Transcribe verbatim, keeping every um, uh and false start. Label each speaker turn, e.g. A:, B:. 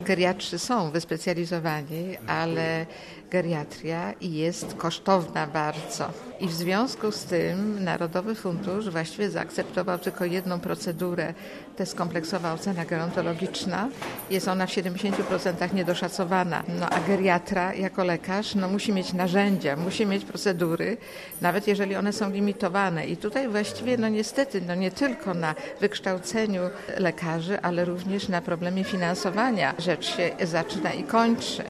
A: Geriatrzy są wyspecjalizowani, ale geriatria jest kosztowna bardzo. I w związku z tym Narodowy Fundusz właściwie zaakceptował tylko jedną procedurę, to jest kompleksowa ocena gerontologiczna. Jest ona w siedemdziesięciu procentach niedoszacowana. No a geriatra jako lekarz no, musi mieć narzędzia, musi mieć procedury, nawet jeżeli one są limitowane. I tutaj właściwie no niestety no, nie tylko na wykształceniu lekarzy, ale również na problemie finansowania rzecz się zaczyna i kończy.